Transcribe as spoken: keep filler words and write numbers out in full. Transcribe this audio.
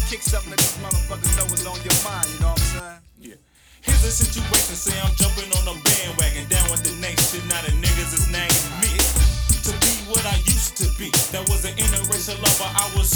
kick something that these motherfuckers know is on your mind, you know what I'm saying? Yeah. Here's a situation, say I'm jumping on a bandwagon, down with the nation, now the niggas is nagging me to be what I used to be. That was an interracial lover, I was